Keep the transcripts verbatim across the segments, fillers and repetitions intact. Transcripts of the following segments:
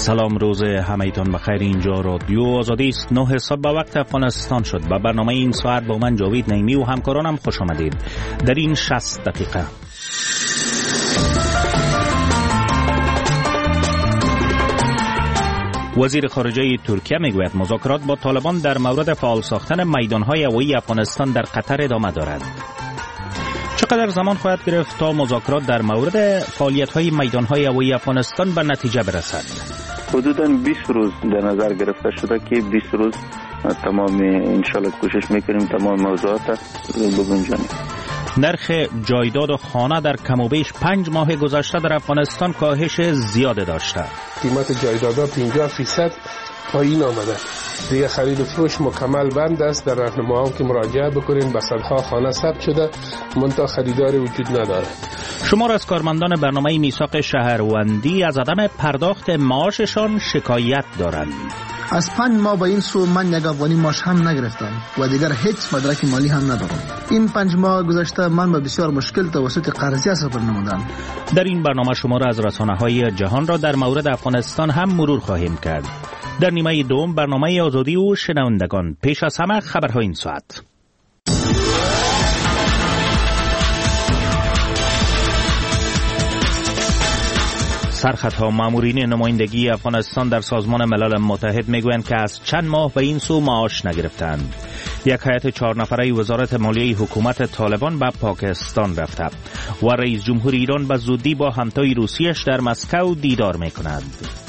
سلام، روز همه‌تان بخیر. اینجا رادیو آزادی است. نه صبح به وقت افغانستان شد. با برنامه این ساعت با من جاوید نعیمی و همکارانم خوش آمدید. در این شصت دقیقه وزیر خارجه ترکیه میگوید مذاکرات با طالبان در مورد فعال ساختن میدان‌های هوایی افغانستان در قطر ادامه دارد. چقدر زمان خواهد گرفت تا مذاکرات در مورد فعالیت‌های میدان‌های هوایی افغانستان به نتیجه برسد؟ حدوداً بیست روز در نظر گرفته شده که بیست روز تمام انشالله کوشش میکنیم تمام موضوعات بگنجانیم. نرخ جایداد و خانه در کم و بیش پنج ماه گذشته در افغانستان کاهش زیاد داشته. قیمت جایدادها پنجاه فیصد پایین آمده. دیگه خرید و فروش مکمل بند است. در راهنماها که مراجعه بکنین به صدها خانه ثبت شده، منتها خریداری وجود نداره. شمار از کارمندان برنامه میثاق شهروندی از عدم پرداخت معاششان شکایت دارند. از پنج ماه به این سو من یک افغانی معاش هم نگرفتم و دیگر هیچ مدرک مالی هم ندارم. این پنج ماه گذشته من به بسیار مشکل توسط قرضی سفر نمودم. در این برنامه شمار از رسانه‌های جهان را در مورد افغانستان هم مرور خواهیم کرد. در نیمه دوم برنامه آزادی و شنوندگان. پیش از همه خبرهای این ساعت. سرخطها مامورین نمایندگی افغانستان در سازمان ملل متحد میگویند که از چند ماه به این سو معاش نگرفتند. یک هیئت چهار نفره وزارت مالیه حکومت طالبان به پاکستان رفته و رئیس جمهور ایران به زودی با همتای روسیش در مسکو دیدار میکند.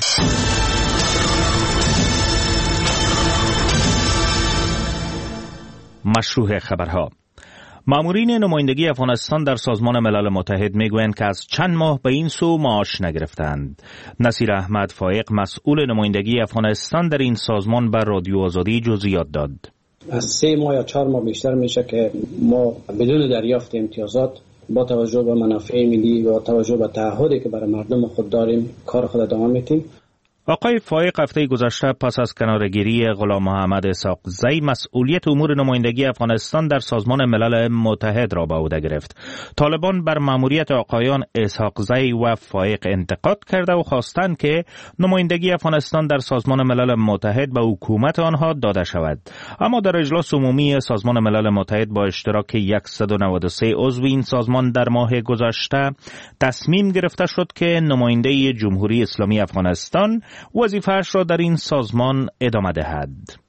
مشروع خبرها. مامورین نمایندگی افغانستان در سازمان ملل متحد میگویند که از چند ماه به این سو معاش نگرفتند. نصیر احمد فایق مسئول نمایندگی افغانستان در این سازمان بر رادیو آزادی جزئیات داد. از سه ماه یا چهار ماه بیشتر میشه که ما بدون دریافت امتیازات با توجه به منافع ملی و توجه به تعهدی که برای مردم خود داریم کار خود ادامه میدیم. آقای فایق هفته گذشته پس از کناره‌گیری غلام محمد اسحاقزی مسئولیت امور نمایندگی افغانستان در سازمان ملل متحد را به عهده گرفت. طالبان بر مأموریت آقایان اسحاقزی و فایق انتقاد کرده و خواستند که نمایندگی افغانستان در سازمان ملل متحد به حکومت آنها داده شود. اما در اجلاس عمومی سازمان ملل متحد با اشتراک صد و نود و سه عضو این سازمان در ماه گذشته تصمیم گرفته شد که نماینده جمهوری اسلامی افغانستان وظیفه‌اش را در این سازمان ادامه دهد.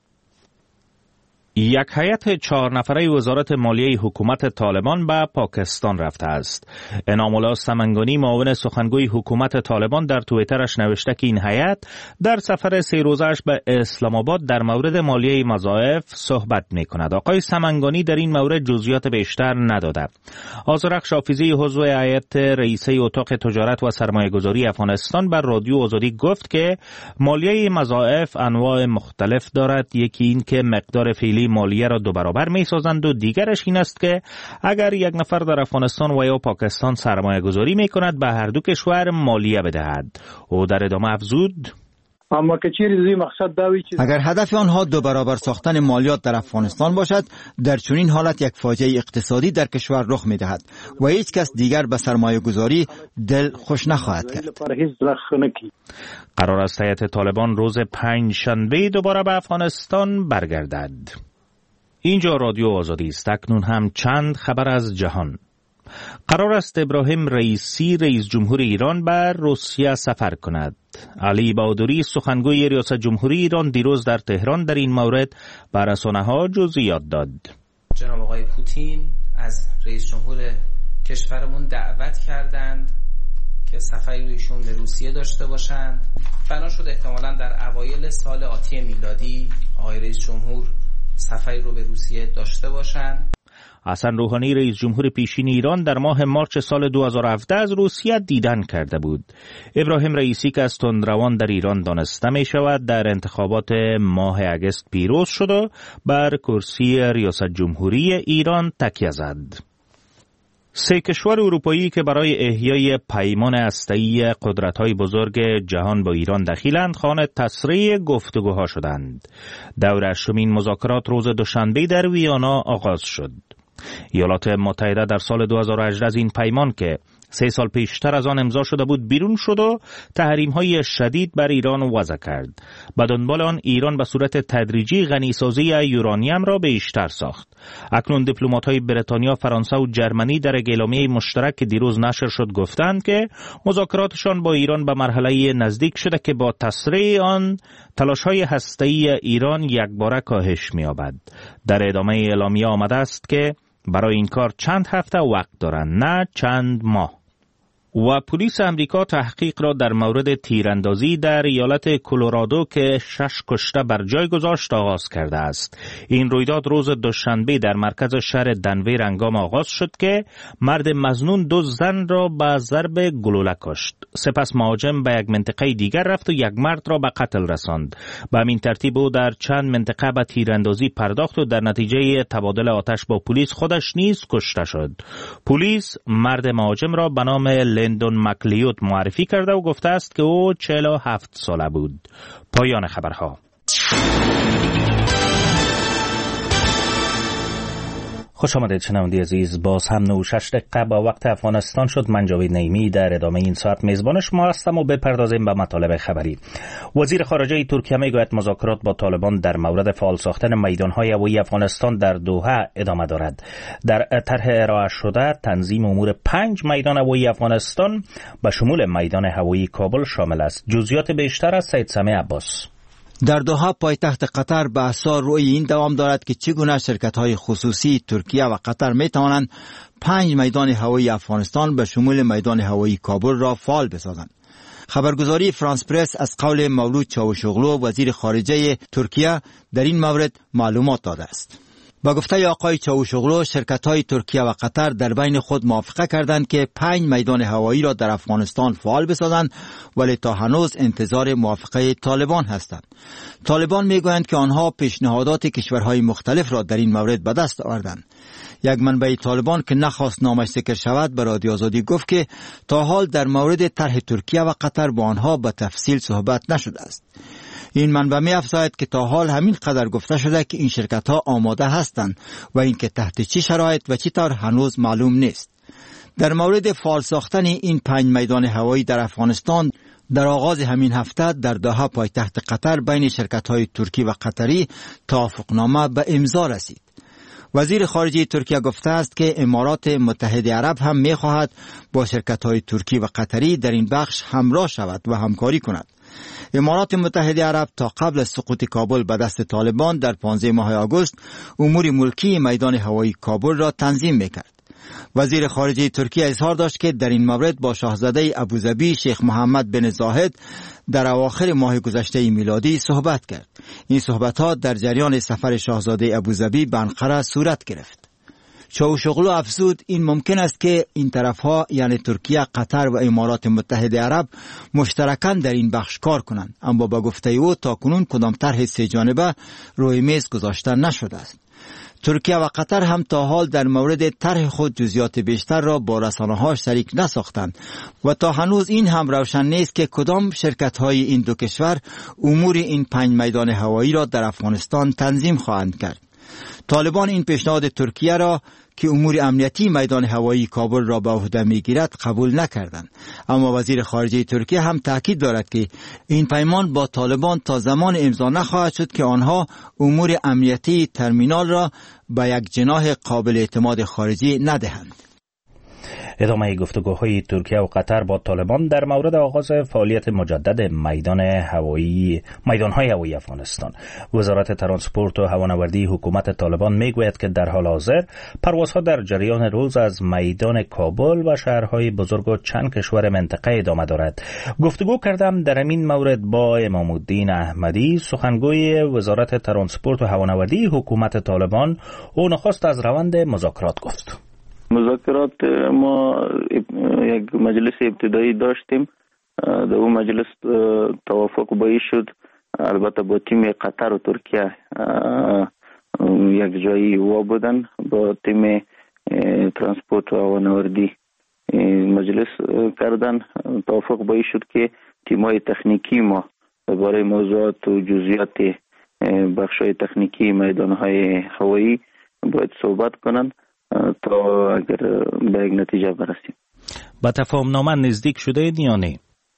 یک هیئت چهار نفره وزارت مالیه حکومت طالبان به پاکستان رفته است. انعام الله سمنگانی معاون سخنگوی حکومت طالبان در توییترش نوشته که این هیئت در سفر سه روزه‌اش به اسلام آباد در مورد مالیه مضاعف صحبت می‌کند. آقای سمنگانی در این مورد جزئیات بیشتر نداده. آذرخش حافظی عضو هیئت رئیسه اتاق تجارت و سرمایه‌گذاری افغانستان بر رادیو آزادی گفت که مالیه مضاعف انواع مختلف دارد. یکی این که مقدار فعلی مالیه را دو برابر می سازند و دیگرش این است که اگر یک نفر در افغانستان و یا پاکستان سرمایه گذاری می کند به هر دو کشور مالیه بدهد. او در ادامه افزود اما که چیزی مقصد داوی چیز اگر هدف آنها دو برابر ساختن مالیات در افغانستان باشد، در چنین حالت یک فاجعه اقتصادی در کشور رخ می دهد و هیچ کس دیگر به سرمایه گذاری دل خوش نخواهد کرد. قرار است هیئت طالبان روز پنج شنبه دوباره به افغانستان برگردد. اینجا رادیو آزادی است. اکنون هم چند خبر از جهان. قرار است ابراهیم رئیسی رئیس جمهور ایران به روسیه سفر کند. علی بهادری سخنگوی ریاست جمهوری ایران دیروز در تهران در این مورد به رسانه‌ها جزئیات داد. جناب آقای پوتین از رئیس جمهور کشورمون دعوت کردند که سفری رویشون به روسیه داشته باشند. بنا شد احتمالاً در اوایل سال آتی میلادی آقای رئیس جمهور سفری رو به روسیه داشته باشند. حسن روحانی رئیس جمهور پیشین ایران در ماه مارچ سال دو هزار و هفده از روسیه دیدن کرده بود. ابراهیم رئیسی که از تندروان در ایران دانسته می شود در انتخابات ماه اگست پیروز شد و بر کرسی ریاست جمهوری ایران تکیه زد. سه کشور اروپایی که برای احیای پیمان هسته‌ای قدرت‌های بزرگ جهان با ایران دخیلند خواهان تسریع گفتگوها شدند. دور هشتمین مذاکرات روز دوشنبه در ویانا آغاز شد. ایالات متحده در سال دو هزار و هجده از این پیمان که سه سال پیشتر از آن امضا شده بود بیرون شد و تحریم‌های شدید بر ایران وضع کرد. به دنبال آن ایران به صورت تدریجی غنیسازی یورانیم را بیشتر ساخت. اکنون دیپلمات‌های بریتانیا، فرانسه و جرمنی در اعلامیه مشترک که دیروز نشر شد گفتند که مذاکراتشان با ایران به مرحله نزدیک شده که با تسریع آن تلاش‌های هسته‌ای ایران یکباره کاهش می‌یابد. در ادامه اعلامیه آمده است که برای این کار چند هفته وقت دارند، نه چند ماه. و پلیس امریکا تحقیق را در مورد تیراندازی در ایالت کلرادو که شش کشته بر جای گذاشت آغاز کرده است. این رویداد روز دوشنبه در مرکز شهر دنور هنگام آغاز شد که مرد مظنون دو زن را به ضرب گلوله کشت. سپس مهاجم به یک منطقه دیگر رفت و یک مرد را به قتل رساند. به همین ترتیب او در چند منطقه به تیراندازی پرداخت و در نتیجه تبادل آتش با پلیس خودش نیز کشته شد. پلیس مرد مهاجم را به نام لندون مکلیوت معرفی کرده و گفته است که او چهل و هفت ساله بود. پایان خبرها. خوش آمدید شنونده عزیز. باز هم نه و شش دقیقه با وقت افغانستان شد. من جاوید نعیمی در ادامه این ساعت میزبان شما هستم و بپردازیم به مطالب خبری. وزیر خارجه ترکیه میگوید مذاکرات با طالبان در مورد فعال ساختن میدانهای هوایی افغانستان در دوحه ادامه دارد. در طرح ارائه شده تنظیم امور پنج میدان هوایی افغانستان به شمول میدان هوایی کابل شامل است. جزئیات بیشتر از سید سمیع عباس. در دوحه پایتخت قطر بحث‌ها روی این دوام دارد که چگونه شرکت‌های خصوصی ترکیه و قطر می‌توانند پنج میدان هوایی افغانستان به شمول میدان هوایی کابل را فعال بسازند. خبرگزاری فرانس پرس از قول مولود چاوشوغلو وزیر خارجه ترکیه در این مورد معلومات داده است. با گفته آقای چاوشوغلو شرکت‌های ترکیه و قطر در بین خود موافقه کردند که پنج میدان هوایی را در افغانستان فعال بسازند، ولی تا هنوز انتظار موافقه طالبان هستند. طالبان میگویند که آنها پیشنهادات کشورهای مختلف را در این مورد به دست آوردند. یک منبع طالبان که نخواست نامش ذکر شود به رادیو آزادی گفت که تا حال در مورد طرح ترکیه و قطر با آنها به تفصیل صحبت نشده است. این منبع می افزاید که تا حال همین قدر گفته شده که این شرکت ها آماده هستند و اینکه تحت چه شرایط و چطور هنوز معلوم نیست. در مورد فعال ساختن این پنج میدان هوایی در افغانستان در آغاز همین هفته در دوحه پایتخت قطر بین شرکت های ترکی و قطری توافقنامه به امضا رسید. وزیر خارجه ترکیه گفته است که امارات متحده عرب هم می خواهد با شرکت های ترکی و قطری در این بخش همراه شود و همکاری کند. امارات متحده عرب تا قبل از سقوط کابل به دست طالبان در پانزده ماه آگوست امور ملکی میدان هوایی کابل را تنظیم میکرد. وزیر خارجه ترکیه اظهار داشت که در این مورد با شاهزاده ابوظبی شیخ محمد بن زاهد در اواخر ماه گذشته میلادی صحبت کرد. این صحبت‌ها در جریان سفر شاهزاده ابوظبی به انقره صورت گرفت. چاوشوغلو افزود این ممکن است که این طرفها یعنی ترکیه، قطر و امارات متحده عرب مشترکاً در این بخش کار کنند، اما با گفته او تاکنون کدام طرح سه جانبه روی میز گذاشته نشده است. ترکیه و قطر هم تا حال در مورد طرح خود جزئیات بیشتر را با رسانه‌ها شریک نساختند و تا هنوز این هم روشن نیست که کدام شرکت‌های این دو کشور امور این پنج میدان هوایی را در افغانستان تنظیم خواهند کرد. طالبان این پیشنهاد ترکیه را که امور امنیتی میدان هوایی کابل را به عهده میگیرد قبول نکردند، اما وزیر خارجه ترکیه هم تاکید دارد که این پیمان با طالبان تا زمان امضا نخواهد شد که آنها امور امنیتی ترمینال را به یک جناح قابل اعتماد خارجی ندهند. ادامه گفتگوهای ترکیه و قطر با طالبان در مورد آغاز فعالیت مجدد میدان هوایی میدانهای هوایی افغانستان. وزارت ترانسپورت و هوانوردی حکومت طالبان میگوید که در حال حاضر پروازها در جریان روز از میدان کابل و شهرهای بزرگ و چند کشور منطقه ادامه دارد. گفتگو کردم در این مورد با امام الدین احمدی، سخنگوی وزارت ترانسپورت و هوانوردی حکومت طالبان. او نخست از روند مذاکرات گفت. مذاکرات ما یک مجلس ابتدایی داشتیم، در اون مجلس توافق بایی شد، البته با تیم قطر و ترکیه یک جایی وا بودن، با تیم ترانسپورت و هوانوردی مجلس کردن. توافق بایی شد که تیم‌های تکنیکی ما درباره موضوعات و جزئیات بخش‌های تکنیکی میدان‌های هوایی باید صحبت کنند تا اگر به یک نتیجه برسیم. با تفاهم نامه نزدیک شده یا نه؟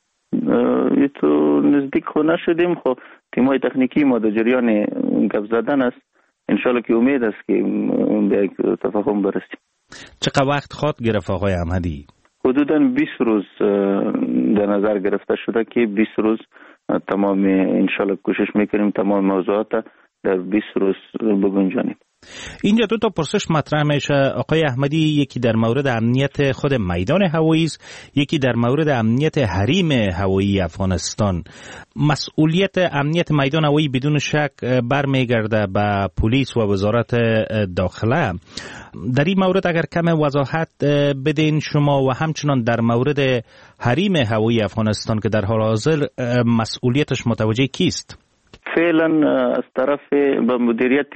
اه تو نزدیک خو نشدیم، خب تیمای تکنیکی ما در جریان گپ زدن است. انشالله که امید است که به یک تفاهم برسیم. چقدر وقت خواهد گرفت آقای احمدی؟ حدوداً بیست روز در نظر گرفته شده که بیست روز تمام انشالله کوشش میکنیم تمام موضوعات در بیست روز بگنجانیم. اینجا دو تا پرسش مطرح میشه آقای احمدی، یکی در مورد امنیت خود میدان هوایی است، یکی در مورد امنیت حریم هوایی افغانستان. مسئولیت امنیت میدان هوایی بدون شک برمیگرده به پلیس و وزارت داخله. در این مورد اگر کم وضاحت بدین شما، و همچنان در مورد حریم هوایی افغانستان که در حال حاضر مسئولیتش متوجه کیست؟ فعلا از طرف به مدیریت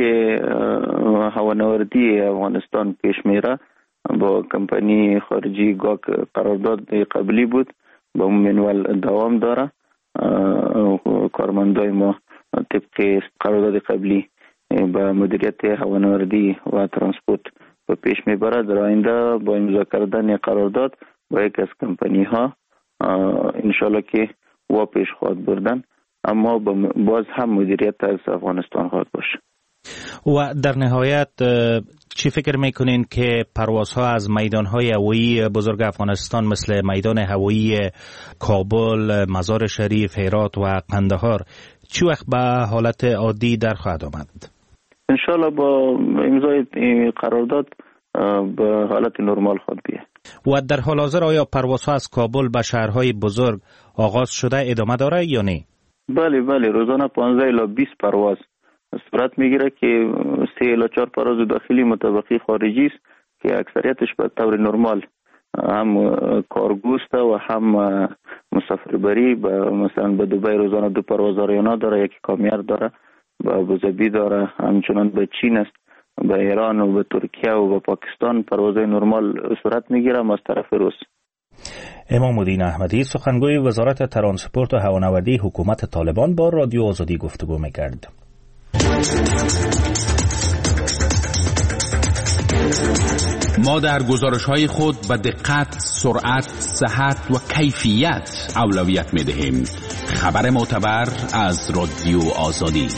هوانوردی افغانستان پیش میره. با کمپانی خارجی گاک قرارداد قبلی بود، با اون منوال دوام داره. کارمندای ما طبق قرارداد قبلی به مدیریت هوانوردی و ترانسپورت به پیش میبره. در آینده با امضا کردن قرارداد با یک از کمپانی ها انشالله که وا پیش خواهد بردن، اما باز هم مدیریت از افغانستان خواهد باشه. و در نهایت چی فکر میکنین که پروازها از میدانهای هوایی بزرگ افغانستان مثل میدان هوایی کابل، مزار شریف، هرات و قندهار چی وقت به حالت عادی در خواهد آمد؟ انشالله با امضای قرارداد به حالت نرمال خواهد بیاد. و در حال حاضر آیا پروازها از کابل به شهرهای بزرگ آغاز شده ادامه داره یا نه؟ بله بله، روزانه پانزده الی بیست پرواز صورت میگیره که سه الی چهار پرواز داخلی مطابقی خارجی است که اکثریتش به طور نرمال هم کارگوست و هم مسافربری. مثلا به دبی روزانه دو پرواز آریانا داره، یکی کامیار داره، به ابوظبی داره، همچنان به چین است، به ایران و به ترکیه و به پاکستان پروازهای نرمال صورت میگیره از طرف روس. امام الدین احمدی سخنگوی وزارت ترانسپورت و هوانوردی حکومت طالبان با رادیو آزادی گفتگو میکرد. ما در گزارش‌های خود به دقت، سرعت، صحت و کیفیت اولویت می‌دهیم. خبر معتبر از رادیو آزادی.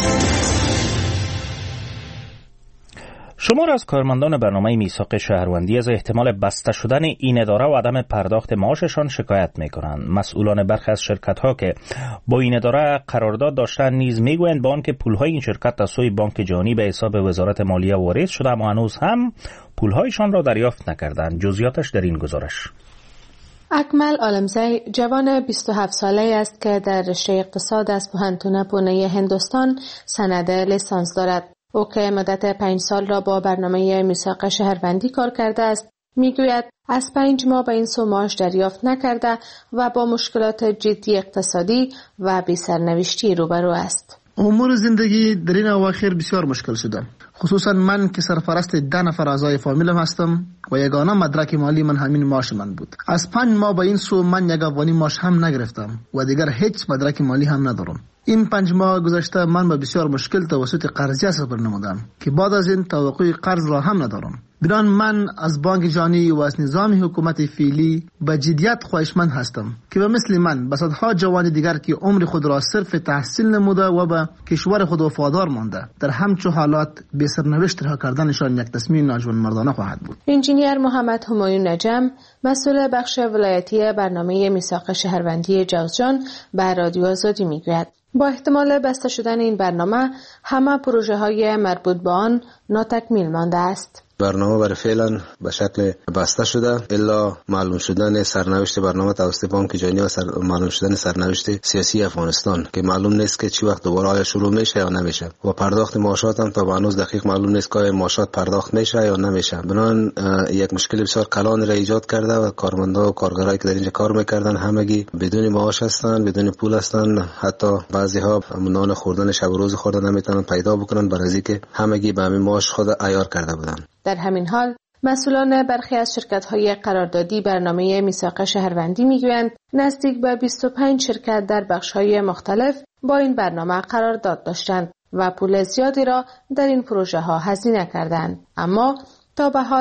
شمار از کارمندان برنامه میثاق شهروندی از احتمال بسته شدن این اداره و عدم پرداخت معاششان شکایت میکنند. مسئولان برخی از شرکت‌ها که با این اداره قرارداد داشتن نیز میگویند با آنکه پولهای این شرکت از سوی بانک جهانی به حساب وزارت مالیه واریز شده، اما هنوز هم پولهایشان را دریافت نکردند. جزئیاتش در این گزارش. اکمل عالمزی جوان بیست و هفت ساله است که در رشته اقتصاد از کهنتون پونه هندوستان سند لیسانس دارد. او که مدت پنج سال را با برنامه میثاق شهروندی کار کرده است، میگوید از پنج ماه به این سو معاش دریافت نکرده و با مشکلات جدی اقتصادی و بی سرنوشتی روبرو است. امور زندگی در این اواخر بسیار مشکل شده، خصوصا من که سرپرست ده نفر اعضای فامیلم هستم و یگانه مدرک مالی من همین معاش من بود. از پنج ماه به این سو من یک افغانی معاش هم نگرفتم و دیگر هیچ مدرک مالی هم ندارم. این پنج ماه گذشته من به بسیار مشکل توسط قرضی سفر نمودم که بعد از این توقع قرض را هم ندارم. بدان من از بانک جهانی و از نظام حکومت فعلی به جدیت خواهشمند هستم که به مثل من به صدها جوان دیگر که عمر خود را صرف تحصیل نموده و به کشور خود وفادار مانده در همچو حالات به سرنوشت رها کردنشان یک تصمیم ناجوانمردانه خواهد بود. انجینیر محمد همایون نجم، مسئول بخش ولایتی برنامه میثاق شهروندی جوزجان، به رادیو آزادی میگوید با احتمال بسته شدن این برنامه همه پروژه های مربوط به آن ناتکمیل مانده است. برنامه برای فعلا به شکل بسته شده الا معلوم شدن سرنوشت برنامه توسط بانک جهانی و سر... معلوم شدن سرنوشت سیاسی افغانستان که معلوم نیست که چی وقت دوباره آیا شروع میشه یا نمیشه و پرداخت معاشات هم تا هنوز دقیق معلوم نیست که معاشات پرداخت میشه یا نمیشه. بنابراین یک مشکل بسیار کلان را ایجاد کرده و کارمندا و کارگرایی که در اینجا کار میکردن همگی بدون معاش هستن، بدون پول هستن، حتی بعضی ها نان خوردن شب و روز خوردن نمیتونن پیدا بکنن برای اینکه همگی به همین معاش خود عیار کرده بودن. در همین حال مسئولان برخی از شرکت‌های قراردادی برنامه میثاق شهروندی میگویند نزدیک به بیست و پنج شرکت در بخش‌های مختلف با این برنامه قرارداد داشتند و پول زیادی را در این پروژه ها هزینه کردند، اما تا به حال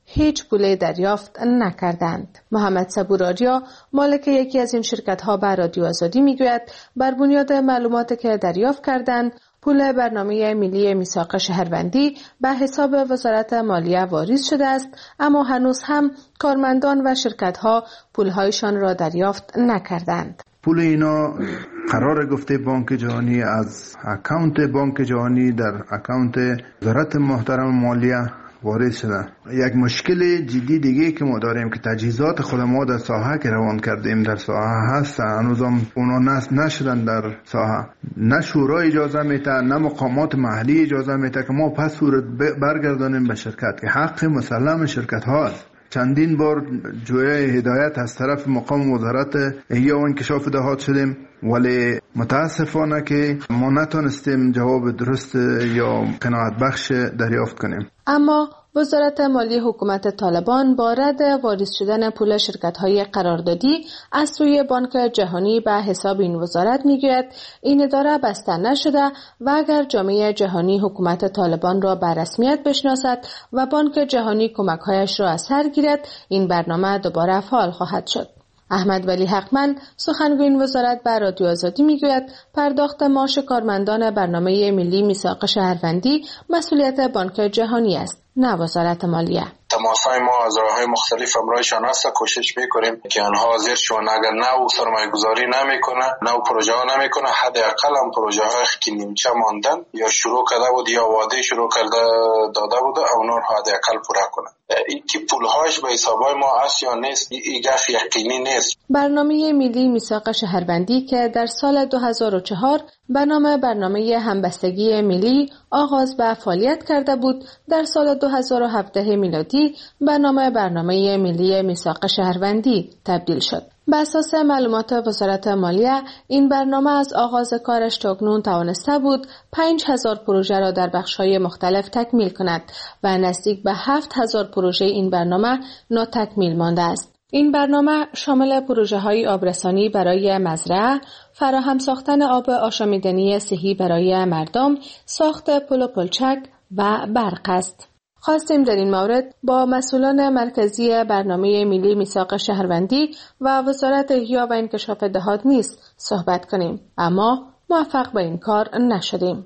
هیچ پول دریافت نکردند. محمد صبورآریا مالک یکی از این شرکت‌ها به رادیو آزادی میگوید بر بنیاد معلوماتی که دریافت کردند پول برنامه ملی میثاق شهروندی به حساب وزارت مالیه واریز شده است، اما هنوز هم کارمندان و شرکت‌ها پول‌هایشان را دریافت نکردند. پول اینا قرار گفته بانک جهانی از اکانت بانک جهانی در اکانت وزارت محترم مالیه وارد شده. یک مشکل جدی دیگه که ما داریم که تجهیزات خود ما در ساحه که روان کردیم در ساحه هست، هنوز هم اونا نصب نشدن در ساحه. نه شورا اجازه میده نه مقامات محلی اجازه میده که ما پس صورت برگردانیم به شرکت که حق مسلم شرکت هاست. چندین بار جویای هدایت از طرف مقام وزارت احیا و انکشاف دهات شدیم، ولی متاسفانه که ما نتونستیم جواب درست یا قناعت بخش دریافت کنیم. اما وزارت مالی حکومت طالبان با رد واریز شدن پول شرکت‌های قراردادی از سوی بانک جهانی به حساب این وزارت میگوید این اداره بسته نشده و اگر جامعه جهانی حکومت طالبان را به رسمیت بشناسد و بانک جهانی کمک‌هایش را از سر گیرد، این برنامه دوباره فعال خواهد شد. احمد ولی حقمند سخنگوی این وزارت به رادیو آزادی میگوید پرداخت معاش کارمندان برنامه ملی میثاق شهروندی مسئولیت بانک جهانی است، نه وزارت مالیه. تماسای ما از راه‌های مختلف همراهشان است، کوشش میکنیم که آنها حاضر شوند. اگر نه او سرمایه گذاری نمیکنه، نه او پروژه ها نمیکنه، حداقل هم پروژه های که نیمچه ماندن یا شروع کرده بود یا وعده شروع کرده داده بود اونا رو حداقل پورا کنه. این که پولهاش به حسابای ما است یا نیست این گفت یقینی نیست. برنامه ملی میثاق شهروندی که در سال دو هزار و چهار به نام برنامه همبستگی ملی آغاز به فعالیت کرده بود، در سال دو هزار و هفده میلادی به نام برنامه ملی میثاق شهروندی تبدیل شد. بر اساس معلومات وزارت مالیه این برنامه از آغاز کارش تا اکنون توانسته بود پنج هزار پروژه را در بخش‌های مختلف تکمیل کند و نزدیک به هفت هزار پروژه این برنامه ناتکمیل مانده است. این برنامه شامل پروژه‌های آبرسانی برای مزرعه، فراهم ساختن آب آشامیدنی صحی برای مردم، ساخت پل و پلچک و برق است. خواستیم در این مورد با مسئولان مرکزی برنامه ملی میثاق شهروندی و وزارت احیا و انکشاف دهات نیز صحبت کنیم، اما موفق به این کار نشدیم.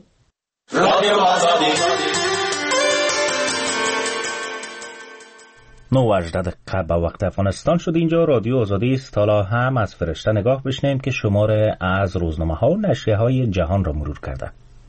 نو و هجده دقیقه به وقت افغانستان شد. اینجا رادیو آزادی است. حالا هم از فرشته نگاه بشنیم که شماره از روزنامه ها و نشریه های جهان را مرور کرده.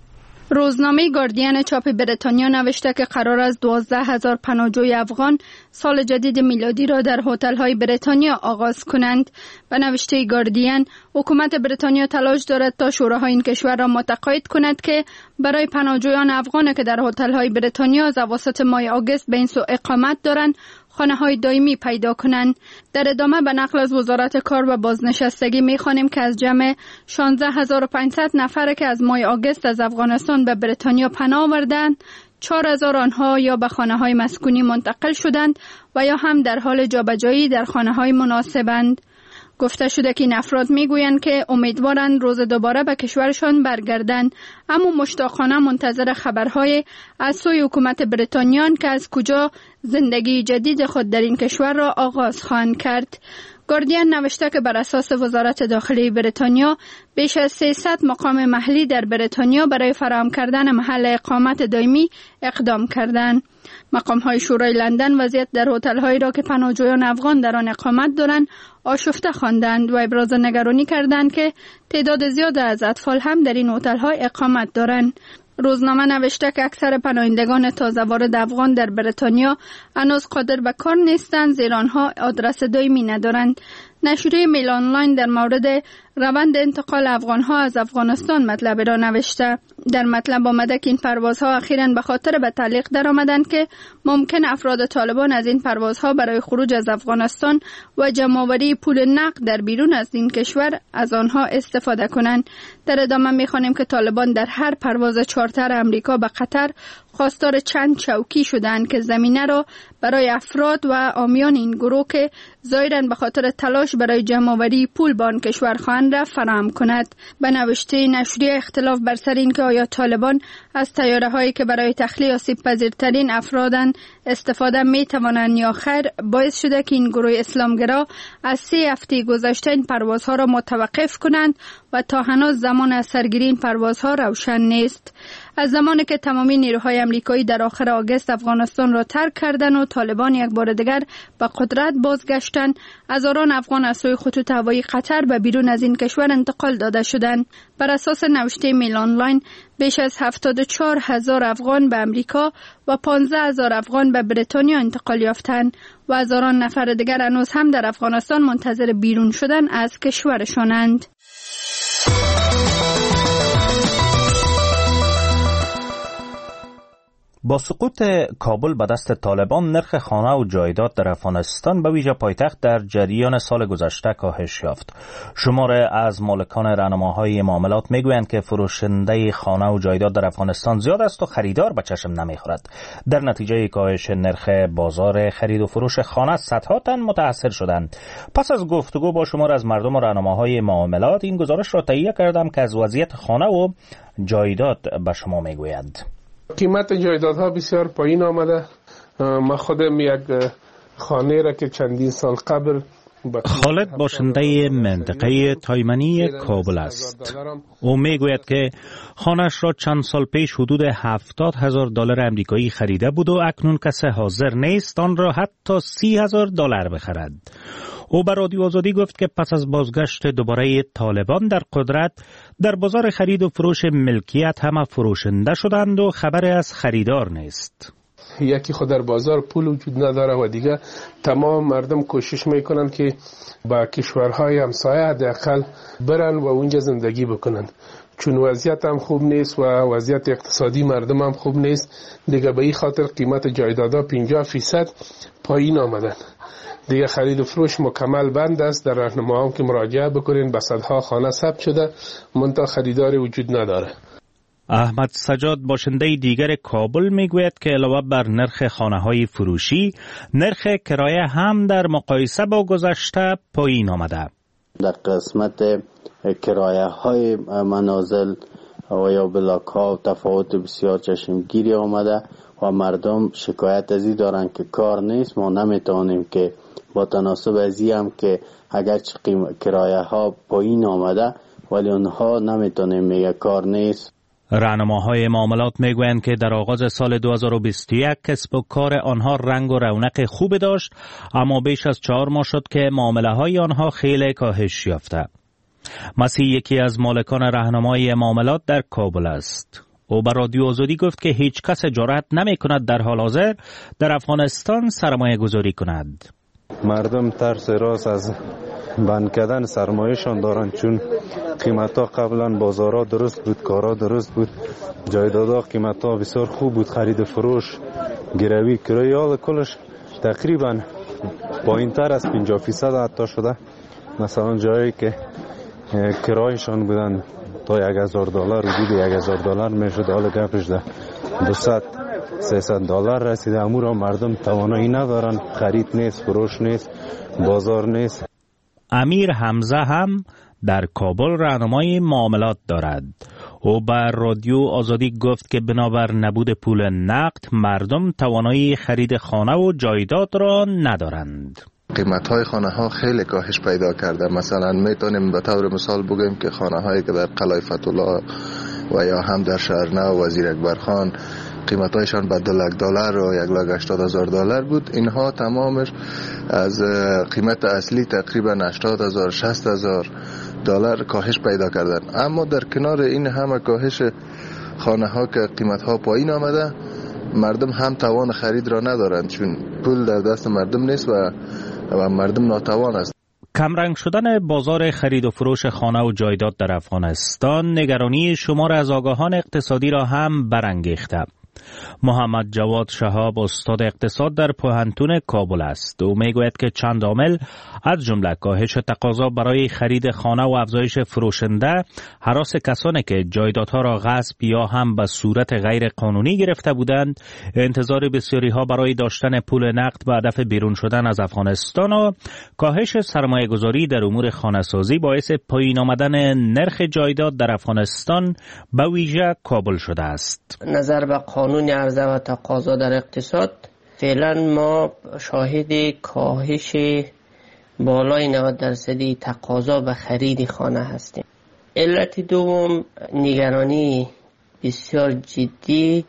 روزنامه گاردین چاپ بریتانیا نوشته که قرار است دوازده هزار پناهجوی افغان سال جدید میلادی را در هتل‌های بریتانیا آغاز کنند. به نوشته گاردین، حکومت بریتانیا تلاش دارد تا شوراهای این کشور را متقاعد کند که برای پناهجویان افغان که در هتل‌های بریتانیا از اواسط ماه آگوست به این سو اقامت دارند خانه های دائمی پیدا کنند. در ادامه به نقل از وزارت کار و بازنشستگی می‌خوانیم که از جمع شانزده هزار و پانصد نفر که از ماه آگوست از افغانستان به بریتانیا پناه آوردند، چهار هزار آنها یا به خانه های مسکونی منتقل شدند و یا هم در حال جابجایی در خانه های مناسبند. گفته شده که این افراد میگویند که امیدوارند روز دوباره به کشورشان برگردند، اما مشتاقانه منتظر خبرهای از سوی حکومت بریتانیان که از کجا زندگی جدید خود در این کشور را آغاز خواهند کرد. گاردین نوشته که بر اساس وزارت داخلی بریتانیا بیش از سیصد مقام محلی در بریتانیا برای فراهم کردن محل اقامت دائمی اقدام کردند. مقام‌های شورای لندن وضعیت در هتل‌هایی را که پناهجویان افغان در آن اقامت دارند آشفته خواندند و ابراز نگرانی کردند که تعداد زیاد از اطفال هم در این هتل‌ها اقامت دارند. روزنامه نوشته که اکثر پناهندگان تازه وارد افغان در بریتانیا هنوز قادر به کار نیستند، زیرا آنها آدرس دائمی ندارند. نشریه میل آنلاین در مورد روند انتقال افغانها از افغانستان مطلب را نوشته. در مطلب آمده که این پروازها اخیراً به خاطر به تعلیق در آمدند که ممکن افراد طالبان از این پروازها برای خروج از افغانستان و جمع‌آوری پول نقد در بیرون از این کشور از آنها استفاده کنند. در ادامه می‌خوانیم که طالبان در هر پرواز چارتر امریکا به قطر خواستار چند چوکی شدند که زمینه را برای افراد و عامیان این گروه که ظاهراً به خاطر تلاش برای جمع‌آوری پول به آن کشور خواهند را فراهم کند. به نوشته نشریه اختلاف بر سر این که آیا طالبان از طیاره هایی که برای تخلیه آسیب پذیرترین افرادن استفاده می توانند یا خیر، باعث شده که این گروه اسلامگرا از سه هفته گذشته این پروازها را متوقف کنند و تا هنوز زمان از سرگیری این پروازها روشن نیست. از زمانی که تمامی نیروهای امریکایی در آخر آگوست افغانستان را ترک کردند و طالبان یک بار دیگر به قدرت بازگشتند، هزاران افغان از سوی خطوط هوایی قطر به بیرون از این کشور انتقال داده شدند. بر اساس نوشته میل آنلاین، بیش از هفتاد و چهار هزار افغان به امریکا و پانزده هزار افغان به بریتانیا انتقال یافتند و هزاران نفر دیگر هنوز هم در افغانستان منتظر بیرون شدن از کشورشانند. با سقوط کابل به دست طالبان، نرخ خانه و جایداد در افغانستان به ویژه پایتخت در جریان سال گذشته کاهش یافت. شماره از مالکان راهنماهای معاملات میگویند که فروشنده خانه و جایداد در افغانستان زیاد است و خریدار به چشم نمیخورد. در نتیجه کاهش نرخ بازار خرید و فروش خانه، صدها تن متاثر شدند. پس از گفتگو با شماره از مردم و راهنماهای معاملات، این گزارش را تهیه کردم که از وضعیت خانه و جایداد به شما میگوید. قیمت جایدادها بسیار پایین آمده. من خودم یک خانه را که چندین سال قبل خالد باشنده منطقه تایمنی کابل است. او میگوید که خانه‌اش را چند سال پیش حدود هفتاد هزار دلار امریکایی خریده بود و اکنون کسی حاضر نیست آن را حتی سی هزار دلار بخرد. او به رادیو آزادی گفت که پس از بازگشت دوباره طالبان در قدرت، در بازار خرید و فروش ملکیت همه فروشنده شدند و خبری از خریدار نیست. یکی خود در بازار پول وجود نداره و دیگه تمام مردم کوشش میکنن که با کشورهای همسایه حداقل برن و اونجا زندگی بکنن، چون وضعیت هم خوب نیست و وضعیت اقتصادی مردم هم خوب نیست. دیگه به این خاطر قیمت جایدادها پنجاه فیصد پایین آمدن. دیگه خرید و فروش مکمل بند است. در راهنماها که مراجعه بکنین به صدها خانه ثبت شده، منتها خریداری وجود نداره. احمد سجاد باشنده دیگر کابل میگوید که علاوه بر نرخ خانه‌های فروشی، نرخ کرایه هم در مقایسه با گذشته پایین آمده. در قسمت کرایه های منازل و یا بلاک ها تفاوت بسیار چشمگیری آمده و مردم شکایت از این دارن که کار نیست. ما نمیتونیم که با تناسب از این هم که اگر کرایه ها پایین آمده ولی اونها نمیتونیم میگه کار نیست. راهنماهای معاملات میگویند که در آغاز سال دو هزار و بیست و یک کسب و کار آنها رنگ و رونق خوب داشت، اما بیش از چهار ماه شد که معامله های آنها خیلی کاهش یافته. مسیح یکی از مالکان راهنمای معاملات در کابل است. او به رادیو آزادی گفت که هیچ کس جرأت نمی کند در حال حاضر در افغانستان سرمایه گذاری کند. مردم ترس راست از بند کردن سرمایه‌شان دارن، چون قیمتا قبلا بازارها درست بود، کارا درست بود، جایدادها قیمتا بسیار خوب بود، خرید و فروش، گروی، کرایه حال کلش تقریبا پایین تر از پنجاه فیصد حتی شده. مثلا جایی که کرایشان بودن تا یک هزار دلار، حدود یک هزار دلار میشد، حالا گپش ده دویست سیصد دلار رسیده. امورا مردم توانایی ندارن، خرید نیست، فروش نیست، بازار نیست. امیر حمزه هم در کابل راهنمای معاملات دارد. او بر رادیو آزادی گفت که بنابر نبود پول نقد، مردم توانایی خرید خانه و جایداد را ندارند. قیمت های خانه ها خیلی کاهش پیدا کرده. مثلا میتونیم به طور مثال بگیم که خانه هایی که در قلعه فتح‌الله و یا هم در شهرنو و وزیر اکبر خان قیمت هایشان به دو لک دلار و یک لک هشتاد هزار دلار بود، اینها تمامش از قیمت اصلی تقریبا هشتاد هزار شصت هزار دلار کاهش پیدا کردن. اما در کنار این همه کاهش خانه ها که قیمت ها پایین آمده، مردم هم توان خرید را ندارند، چون پول در دست مردم نیست و و مردم ناتوان است. کمرنگ شدن بازار خرید و فروش خانه و جایداد در افغانستان نگرانی شمار از آگاهان اقتصادی را هم برانگیخته. محمد جواد شهاب استاد اقتصاد در پوهنتون کابل است. او میگوید که چند عامل از جمله کاهش تقاضا برای خرید خانه و افزایش فروشنده، هراس کسانی که جایدادها را غصب یا هم به صورت غیر قانونی گرفته بودند، انتظار بسیاری ها برای داشتن پول نقد به هدف بیرون شدن از افغانستان و کاهش سرمایه گذاری در امور خانه‌سازی باعث پایین آمدن نرخ جایداد در افغانستان به ویژه کابل شده است. نظر به قانون عرضه و تقاضا در اقتصاد، فعلا ما شاهد کاهش بالای نود درصدی تقاضا به خرید خانه هستیم. علت دوم نگرانی بسیار جدی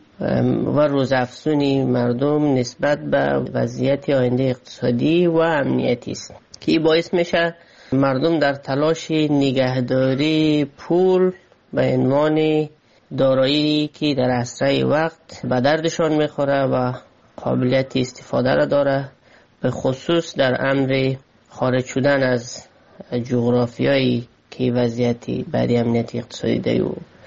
و روزافزونی مردم نسبت به وضعیت آینده اقتصادی و امنیتی است که باعث میشه مردم در تلاش نگهداری پول به عنوان دارایی که در اسرع وقت به دردشان میخوره و قابلیت استفاده را داره، به خصوص در امر خارج شدن از جغرافیایی که وضعیتی برای امنیت اقتصادی در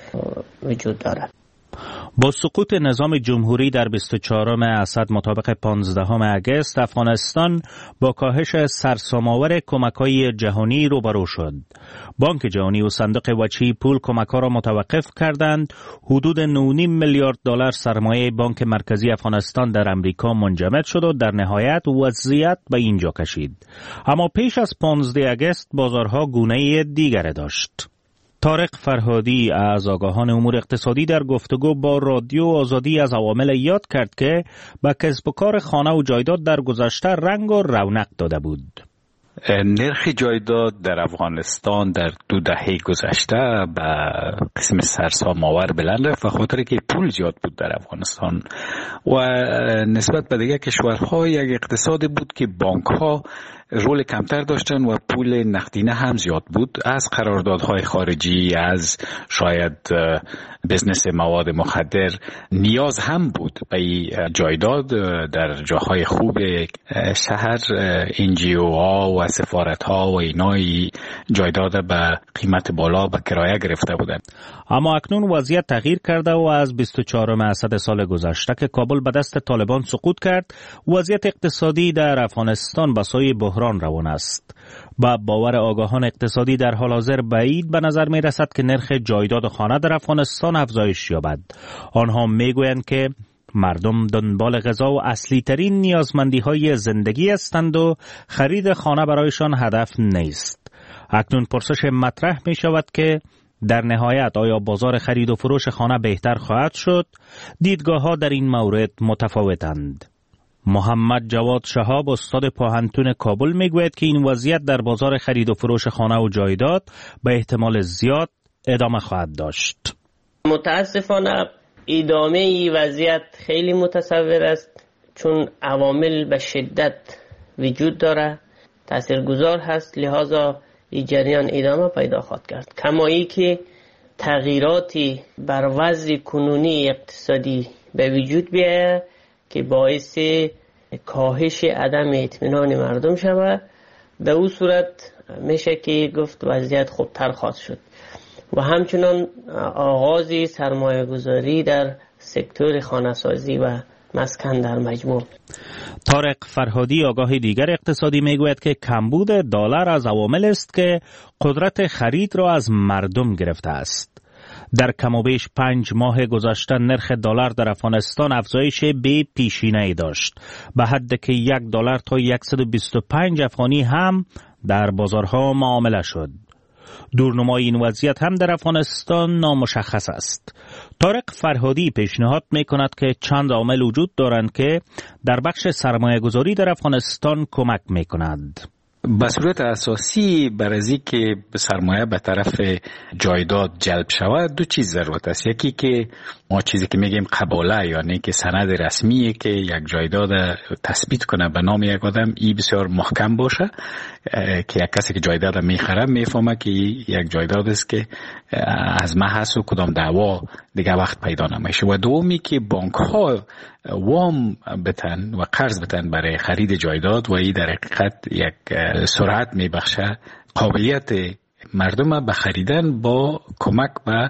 وجود داره. با سقوط نظام جمهوری در بیست و چهارم اسد مطابق پانزدهم اگست، افغانستان با کاهش سرسام‌آور کمک‌های جهانی روبرو شد. بانک جهانی و صندوق وچی پول کمک‌ها را متوقف کردند. حدود نه و نیم میلیارد دلار سرمایه بانک مرکزی افغانستان در امریکا منجمد شد و در نهایت وضعیت به اینجا کشید. اما پیش از پانزدهم اگست بازارها گونه دیگری داشت. طارق فرهادی از آگاهان امور اقتصادی در گفتگو با رادیو آزادی از عوامل یاد کرد که به کسب و کار خانه و جایداد در گذشته رنگ و رونق داده بود. نرخ جایداد در افغانستان در دو دهه گذشته به قسم سرسام‌آور بلند رفت و خاطر که پول زیاد بود در افغانستان و نسبت به دیگر کشورها یک اقتصاد بود که بانک‌ها رول کمتر داشتن و پول نقدینه هم زیاد بود. از قراردادهای خارجی، از شاید بزنس مواد مخدر نیاز هم بود به جایداد. در جاهای خوب شهر انجیو ها و سفارت ها و اینای جایداد به قیمت بالا به کرایه گرفته بودند. اما اکنون وضعیت تغییر کرده و از بیست و چهارم اسد سال گذشته که کابل به دست طالبان سقوط کرد، وضعیت اقتصادی در افغانستان به سوی بحران روان است. با باور آگاهان اقتصادی در حال حاضر بعید به نظر می رسد که نرخ جایداد خانه در افغانستان افزایش یابد. آنها می گویند که مردم دنبال غذا و اصلی ترین نیازمندی های زندگی هستند و خرید خانه برایشان هدف نیست. اکنون پرسش مطرح می شود که در نهایت آیا بازار خرید و فروش خانه بهتر خواهد شد؟ دیدگاه ها در این مورد متفاوتند. محمد جواد شهاب استاد پوهنتون کابل میگوید که این وضعیت در بازار خرید و فروش خانه و جایداد به احتمال زیاد ادامه خواهد داشت. متاسفانه ادامه این وضعیت خیلی متصور است، چون عوامل به شدت وجود داره، تاثیرگذار هست، لحاظا این جریان ادامه پیدا خواهد کرد. کما ای که تغییراتی بر وضع کنونی اقتصادی به وجود بیاید که باعث کاهش عدم اطمینان مردم شود، به او صورت میشه که گفت وضعیت خوبتر خواهد شد و همچنان آغاز سرمایه گذاری در سکتور خانه‌سازی و مسکن در مجموع. طارق فرهادی آگاه دیگر اقتصادی میگوید که کمبود دلار از عوامل است که قدرت خرید را از مردم گرفته است. در کم و بیش پنج ماه گذشته نرخ دلار در افغانستان افزایش بی پیشینه‌ای داشت، به حدی که یک دلار تا صد و بیست و پنج افغانی هم در بازارها معامله شد. دورنمای این وضعیت هم در افغانستان نامشخص است. طارق فرهادی پیشنهاد می‌کند که چند عامل وجود دارند که در بخش سرمایه‌گذاری در افغانستان کمک می‌کنند. به صورت اساسی برای از اینکه سرمایه به طرف جایداد جلب شود دو چیز ضرورت است. یکی که ما چیزی که میگیم قباله، یعنی که سند رسمیه که یک جایداد تثبیت کنه به نام یک آدم، این بسیار محکم باشه که یک کسی که جایداد میخره میفهمه که یک جایداد است که از محض و کدام دعوا دیگه وقت پیدا نمیشه. و دومی که بانک ها وام بتن و قرض بتن برای خرید جایداد و این در حقیقت یک سرعت میبخشه قابلیت مردم به خریدن با کمک به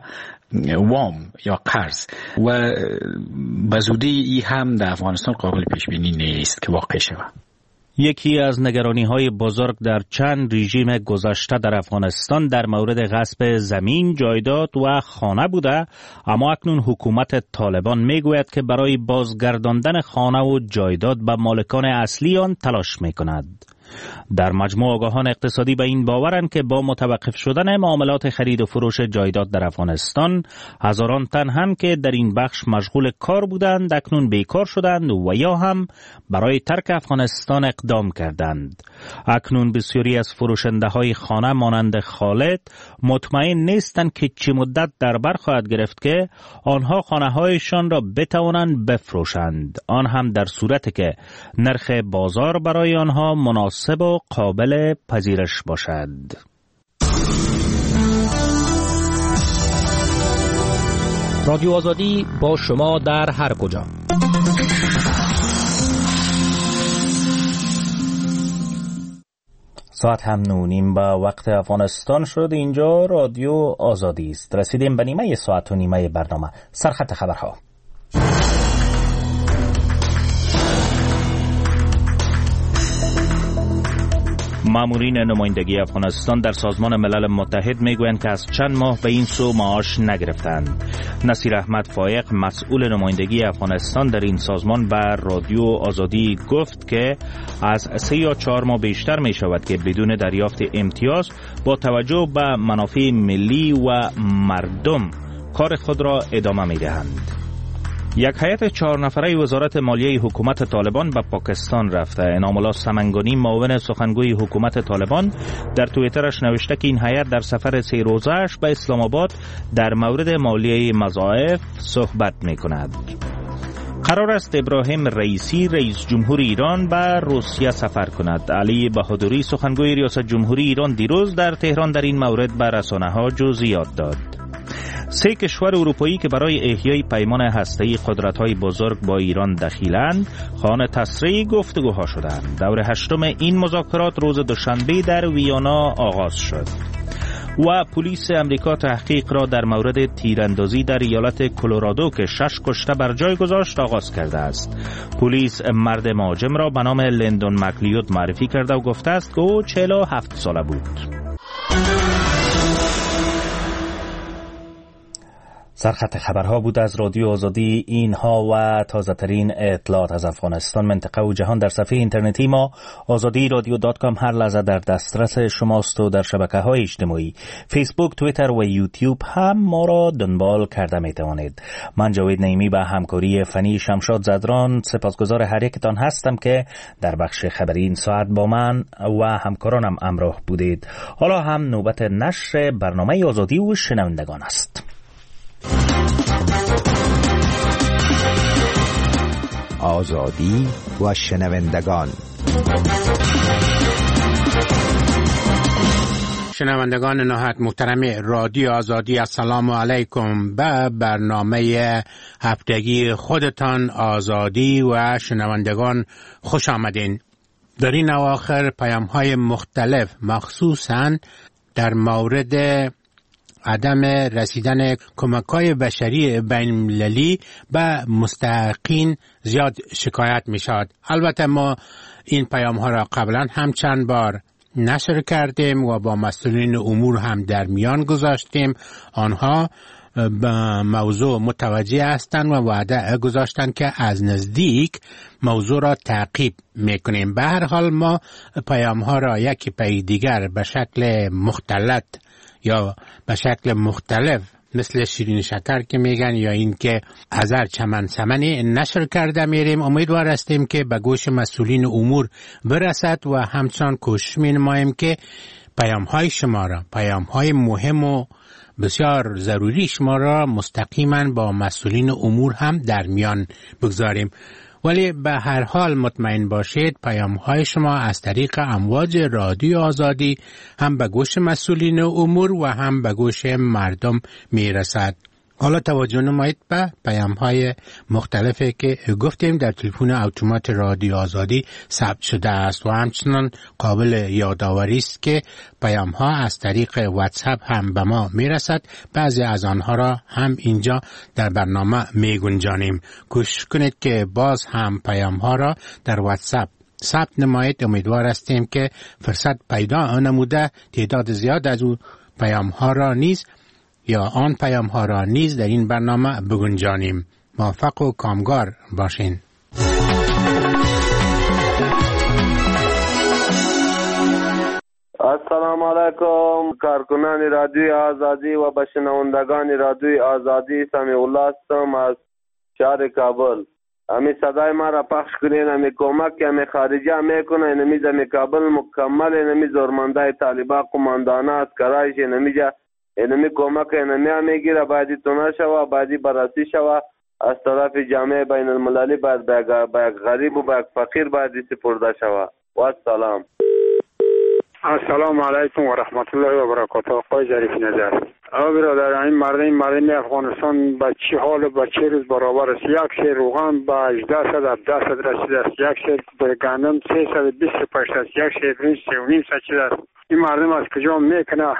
وام یا قرض و به زودی ای هم در افغانستان قابل پیش بینی نیست که واقع شود. یکی از نگرانی‌های بزرگ در چند رژیم گذشته در افغانستان در مورد غصب زمین، جایداد و خانه بوده، اما اکنون حکومت طالبان میگوید که برای بازگرداندن خانه و جایداد به مالکان اصلی آن تلاش میکند. در مجموع آگاهان اقتصادی به این باورند که با متوقف شدن معاملات خرید و فروش جایداد در افغانستان، هزاران تن هم که در این بخش مشغول کار بودند اکنون بیکار شدند و یا هم برای ترک افغانستان اقدام کردند. اکنون بسیاری از فروشنده های خانه مانند خالد مطمئن نیستند که چه مدت در بر خواهد گرفت که آنها خانه هایشان را بتوانند بفروشند، آن هم در صورتی که نرخ بازار برای آنها مناسب و قابل پذیرش باشد. رادیو آزادی با شما در هر کجا. ساعت هم نونیم با وقت افغانستان شد. اینجا رادیو آزادی است. رسیدیم به نیمه ساعت و نیمه برنامه. سرخط خبرها. مامورین نمایندگی افغانستان در سازمان ملل متحد میگویند که از چند ماه به این سو معاش نگرفتند. نصیر احمد فایق مسئول نمایندگی افغانستان در این سازمان به رادیو آزادی گفت که از سه یا چهار ماه بیشتر می شود که بدون دریافت امتیاز با توجه به منافع ملی و مردم کار خود را ادامه می دهند. یک هیئت چهار نفره وزارت مالیه حکومت طالبان به پاکستان رفته. انعام الله سمنگانی معاون سخنگوی حکومت طالبان در توییترش نوشته که این هیئت در سفر سه روزه‌اش به اسلام آباد در مورد مالیه مضاعف صحبت می‌کند. قرار است ابراهیم رئیسی رئیس جمهور ایران به روسیه سفر کند. علی بهادری سخنگوی ریاست جمهوری ایران دیروز در تهران در این مورد به رسانه‌ها جزئیات داد. سه کشور اروپایی که برای احیای پیمان هسته‌ای قدرت‌های بزرگ با ایران دخیلند، خواهان تسریع گفتگوها شدند. دور هشتم این مذاکرات روز دوشنبه در ویانا آغاز شد. و پلیس امریکا تحقیق را در مورد تیراندازی در ایالت کلرادو که شش کشته بر جای گذاشت آغاز کرده است. پلیس مرد مهاجم را به نام لندون مکلیود معرفی کرده و گفته است که او چهل و هفت ساله بود. سرخط خبرها بود از رادیو آزادی. اینها و تازه ترین اطلاعات از افغانستان، منطقه و جهان در صفحه اینترنتی ما آزادی رادیو دات کام هر لحظه در دسترس شماست و در شبکه‌های اجتماعی فیسبوک، توییتر و یوتیوب هم ما را دنبال کرده می توانید. من جاوید نعیمی به همکاری فنی شمشاد زدران سپاسگزار هر یکتان هستم که در بخش خبری این ساعت با من و همکارانم همراه بودید. حالا هم نوبت نشر برنامه آزادی و شنوندگان است. آزادی و شنوندگان. شنوندگان نهایت محترم رادیو آزادی، السلام علیکم. به برنامه هفتگی خودتان آزادی و شنوندگان خوش آمدین. در این اواخر پیام های مختلف مخصوصاً در مورد عدم رسیدن کمک‌های بشری بین‌المللی به مستحقین زیاد شکایت می‌شود. البته ما این پیام‌ها را قبلا هم چند بار نشر کردیم و با مسئولین امور هم در میان گذاشتیم. آنها به موضوع متوجه هستند و وعده گذاشتند که از نزدیک موضوع را تعقیب می‌کنیم. به هر حال ما پیام‌ها را یکی پی دیگر به شکل مختلط یا به شکل مختلف مثل شیرین شکر که میگن یا این که ازر چمن سمنی نشر کرده میریم. امیدوار هستیم که به گوش مسئولین امور برسد و همچنان کوشش می‌نماییم که پیام های شما را، پیام های مهم و بسیار ضروری شما را مستقیما با مسئولین امور هم در میان بگذاریم. ولی به هر حال مطمئن باشید پیام های شما از طریق امواج رادیو آزادی هم به گوش مسئولین امور و هم به گوش مردم میرسد. حالا توجه نمایید به پیام های مختلفی که گفتیم در تلفن اتومات رادیو آزادی ثبت شده است و همچنان قابل یادآوری است که پیام ها از طریق واتساپ هم به ما میرسد. بعضی از آنها را هم اینجا در برنامه میگنجانیم. کوشش کنید که باز هم پیام ها را در واتساپ ثبت نمایید. امیدوار هستیم که فرصت پیدا نموده تعداد زیاد از او پیام ها را نیز یا آن پیام ها را نیز در این برنامه بگنجانیم. موفق و کامگار باشین. السلام علیکم کارکنان رادیوی آزادی و بشنوندگان رادیوی آزادی. سمیع الله هستم از شهر کابل. امی صدای ما را پخش کنین. امی کمک که امی خارجه میکنه اینمیز امی کابل مکمل اینمی زورمنده طالبا قماندانه از کرایش اینمیجا اینمی کمک اینمی هم میگیره. باید تونه شوه، باید بررسی شوه از طرف جامعه بین المللی. باید به غریب و به فقیر باید سپرده شوه. و السلام. السلام علیکم و رحمت الله و برکاته. آقای ظریف نظر. آقا برادر، این مردم مردم افغانستان به چه حال به چه روز برابر است؟ یک سیر روغن به هجده صد هفده صد رسیده است، یک سیر گندم سیصد و بیست و پنج است، یک سیر برنج سه و نیم صد شده است. این مردم از کجا میکنه؟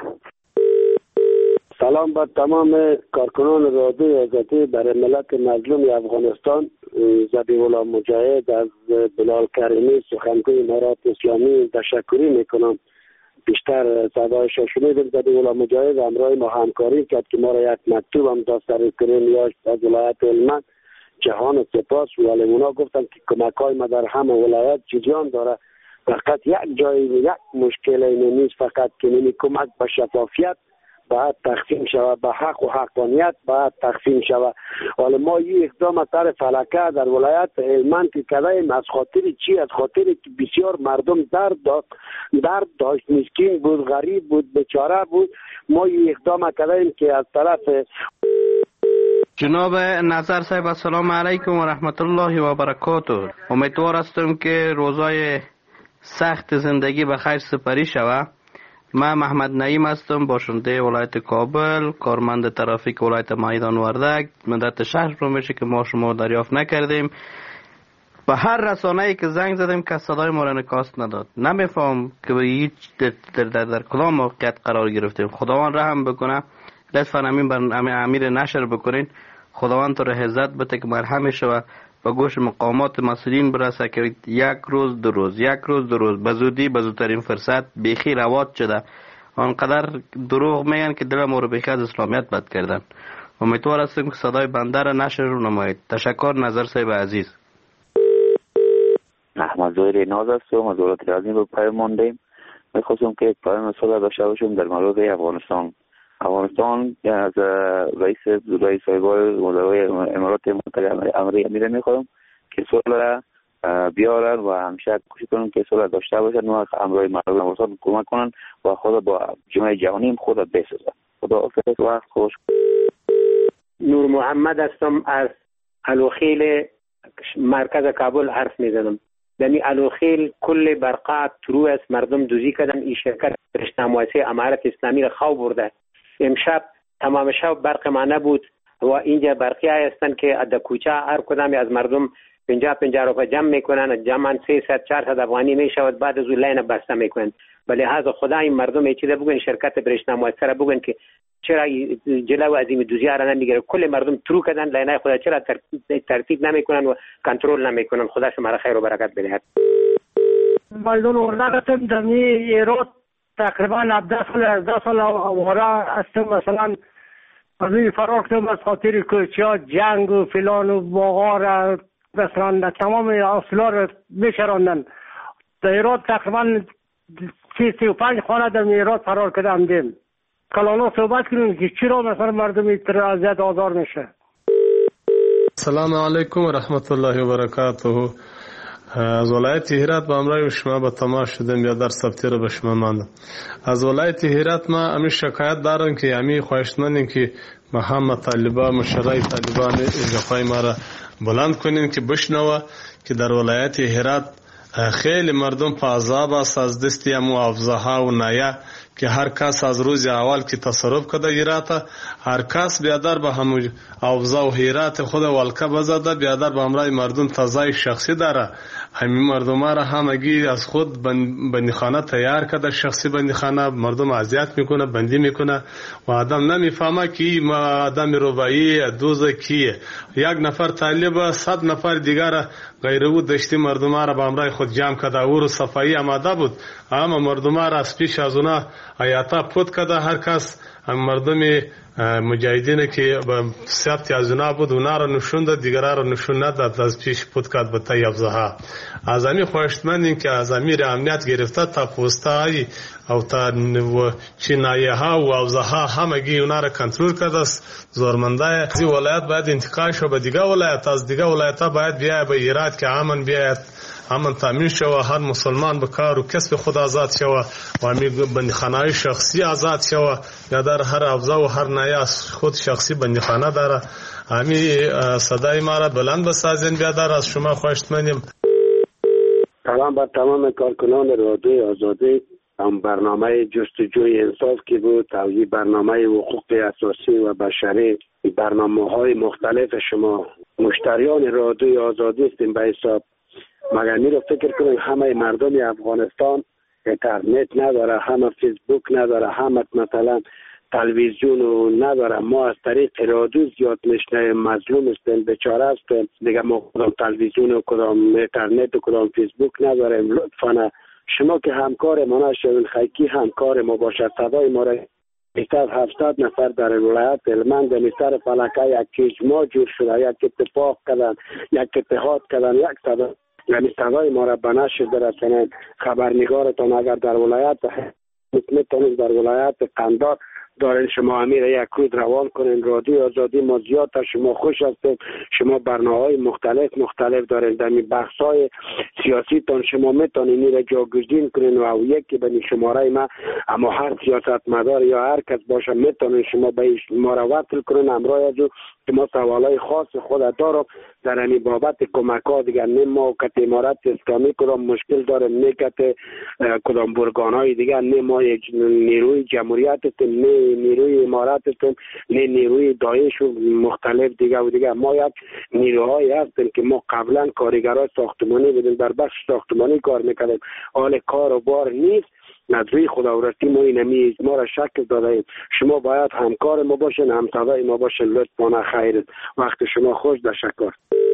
سلام به تمام کارکنان رادیوی آزادی برای ملت مظلوم افغانستان. ذبیح الله مجاهد از بلال کریمی سخنگوی امارات اسلامی تشکری میکنم. بیشتر صدایش شنیدیم. ذبیح الله مجاهد همراه ما همکاری کرد که ما را یک مکتوب هم داستری کنیم یا از ولایت هلمند. جهان سپاس ولی اونا گفتن که کمک های ما در همه ولایت جریان داره. فقط یک جایی یک مشکل اینه نیست، فقط که نمی کمک به شفافیت باید تقسیم شود، به حق و حقانیت باید تقسیم شود. ولی ما یک اقدام از طرف فلکه در ولایت هلمند که کردیم از خاطر چی؟ از خاطر که بسیار مردم درد داشت، درد داشت، مسکین بود، غریب بود، بیچاره بود. ما یک اقدام کردیم که از طرف جناب نظر صاحب السلام علیکم و رحمت الله و برکاته. امیدوار هستم که روزای سخت زندگی به خیر سپری شود. من محمد نعیم هستم، باشنده ولایت کابل، کارمند ترافیک ولایت میدان وردک. مدت شهر رو میشه که ما شما دریافت نکردیم. به هر رسانه‌ای که زنگ زدیم که صدای ما را نکاست نداد. نمیفهم که به هیچ در, در, در, در کدام موقعیت قرار گرفتیم. خداوند رحم بکنه. لطفاً امین بر امیر نشر بکنین. خداوند تو را عزت بده که مرحم شود و گوش مقامات مسئولین برسه که یک روز دو روز یک روز دو روز به زودی به زودترین فرصت بیخی روات شده. آنقدر دروغ میگن که دل ما رو بیخی از اسلامیت بد کردن. امیدوار هستم که صدای بنده را نشر رو نمایید. تشکر نظر صاحب عزیز. احمد زهیر ناز هستم از ولایت رازین رو پیماندیم. میخواستم که پیام صدا داشته باشم در مورد افغانستان. افغانستان از رئیس رئیس صاحبای مدرای امارات متحده آمریکا میره میخوام که صلح بیارن و همیشه کوشش کنن که صلح داشته باشن و امرای مردم افغانستان کمک کنن و خود با جامعه جهانی خود بسازن. خدا حافظ، وقت خوش. نور محمد هستم از الوخیل مرکز کابل حرف میزنم. یعنی الوخیل کل برقات ترو است، مردم دوزی کردن. این شرکت رشته مؤسسه امارت اسلامی را خواب برده. امشب تمام شب برق ما نبود و اینجا برقی های هستن که در کوچه هر کدامی از مردم پنجاه پنجاه روپیه جمع میکنن، جمعا سیصد چهارصد افغانی میشود، بعد از اون لین بسته میکنن. ولی لحاظ خدا این مردم یه چیز بگن، شرکت برشته مؤسسه را بگن که چرا جلو از این دوزی را نمیگیره. کل مردم ترو کردن لینای خدا، چرا ترتیب نمیکنن و کنترل نمیکنن. خدا شما را خیر و برکت بده. مردم اردک در ایران تقریبا هفده سال هزده سال آواره هستم. مثلا از این فرار کردم از خاطر کوچه ها جنگ و فلان و باغا را مثلا تمام اصلا را بشراندن. در ایران تقریبا سی سی و پنج خانه در ایران فرار کردم دیم. کلانا صحبت کنیم که چرا مثلا مردم اعتراضات آزار میشه. السلام علیکم و رحمت الله و برکاته. از ولایت هرات با امرای شما به تماس شدم یا در ثبتی رو به شما ماندم. از ولایت هرات ما امی شکایت دارم که امی خواهشمندیم که محمد طالبان مشرای طالبان اجرای ما را بلند کنین که بشنوه که در ولایت هرات خیلی مردم په عذاب است از دستی امو افزاها و نایه که هر کس از روز اول که تصرف کده ایراتا هر کس بیادر به همون اوضاع و حیرات خود ولکه بزده بیادر به امرای مردم تزای شخصی داره. همین مردم را همگی از خود بندیخانه تیار کرده، شخصی بندیخانه، مردم اذیت میکنه، بندی میکنه و آدم نمیفهمه که این آدم ربایی دوزه کیه. یک نفر طالب صد نفر دیگر غیرو دشتی مردم را به امرای خود جمع کرده او رو صفایی آماده بود، اما مردم را از پیش از اونا آیاتا پود کرده. هر کس مردم مجاهدین که ثبت از اونا بود اونا را نشون داد، دیگران را نشون نداد، از پیش پود کرد به تای افزاها. از امی خواهشمندیم که از امیر امنیت گرفته تا پوستای او تا چینایه ها و افزاها همگی اونا را کنترل کرده است. زورمنده از این ولایت باید انتقال شو به دیگه ولایت، از دیگه ولایت ها باید بیاید به ایراد که امن بیاید، امن تامین شو، هر مسلمان به کار و کسب خود آزاد شو و امی بندیخانه شخصی آزاد شو. یا در هر افزا و هر نایه خود شخصی بندیخانه داره. امی صدای ما را بلند بسازین بیادر، از شما خواهشمندیم. سلام بر تمام کارکنان رادیوی آزادی. هم برنامه جستجوی انصاف که بود، توضیح برنامه حقوق اساسی و بشری، برنامه های مختلف شما مشتریان رادیوی آزادی هستیم به حساب. مگر می رو فکر کنیم همه مردم افغانستان اینترنت نداره، همه فیسبوک نداره، همه مثلا تلویزیون نداره. ما از طریق رادیو زیاد میشنویم، مظلوم هستیم، بیچاره هستیم دیگه. ما کدام تلویزیون و کدام اینترنت و کدام فیسبوک نداریم. لطفاً شما که همکار ما نشوین، خیکی همکار ما باشد. صدای ما را بیشتر هفتصد نفر در ولایت هلمند میسر فلکه یک اجماع جور شده، یک اتفاق کردن، یک اتحاد کردن، یک صدا یعنی صدای ما را به نشر برسانید. خبرنگارتان اگر در ولایت میتونید در ولایت قندار دارین شما امیر یک کود روان کنین. رادیو آزادی ما زیاد تا شما خوش هستیم. شما برنامه‌های مختلف مختلف دارین. در این بحث‌های سیاسی تان شما میتونین این را جاگزین کنین و او یکی به شماره ما، اما هر سیاستمدار یا هر کس باشه میتونین شما به ما را وصل کنین. امروز از که ما سوالای خاص خود دارم در این بابت کمک‌ها دیگر. نه ما کت امارت اسلامی کدام مشکل داریم، نه کت کدام برگان‌های دیگر، نه ما یک نیروی جمهوریت هستیم، نه نیروی امارت هستیم، نه نیروی داعش و مختلف دیگر و دیگر. ما یک نیروهایی هستیم که ما قبلا کارگرای ساختمانی بودیم، در بخش ساختمانی کار میکردیم، حال کار و بار نیست. از روی خداوندی ما اینمی ما را شکل دادیم. شما باید همکار ما باشین، همصدای ما باشین. لطفاً خیر وقت شما خوش. تشکر.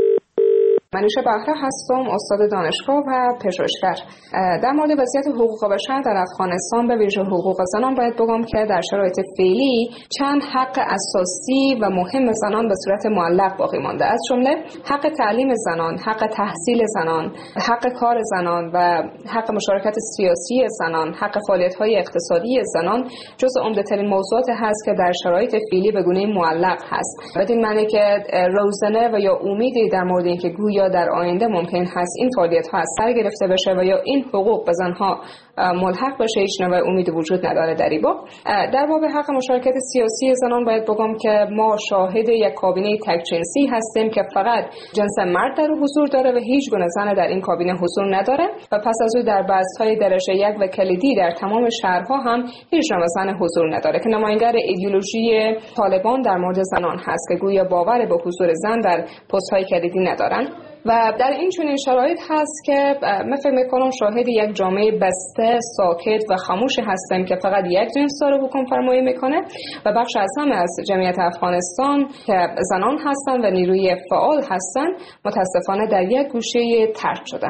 منوشه بهره هستم، استاد دانشگاه و پژوهشگر. در مورد وضعیت حقوق بشر در افغانستان به ویژه حقوق زنان باید بگم که در شرایط فعلی چند حق اساسی و مهم زنان به صورت معلق باقی مانده، از جمله حق تعلیم زنان، حق تحصیل زنان، حق کار زنان و حق مشارکت سیاسی زنان، حق فعالیت‌های اقتصادی زنان جزو عمده‌ترین موضوعات هست که در شرایط فعلی به گونه معلق هست. بدین معنی که روزنه و یا امیدی در مورد اینکه گویا در آینده ممکن هست این فعالیت ها از سر گرفته بشه و یا این حقوق به زنها ملحق بشه، هیچ نوع امیدی وجود نداره در این باب. در باب حق مشارکت سیاسی زنان باید بگم که ما شاهد یک کابینه تک جنسی هستیم که فقط جنس مرد در حضور داره و هیچ گونه زن در این کابینه حضور نداره و پس از او در بحث‌های درجه یک و کلیدی در تمام شهرها هم هیچ نوع زن حضور نداره که نماینگر ایدئولوژی طالبان در مورد زنان هست که گویا باور به حضور زن در پست‌های کلیدی ندارن. و در این چنین شرایط هست که من فکر میکنم شاهد یک جامعه بسته، ساکت و خاموش هستیم که فقط یک جنس داره حکم فرمایی میکنه و بخش از همه از جمعیت افغانستان که زنان هستن و نیروی فعال هستن متاسفانه در یک گوشه ترک شدن.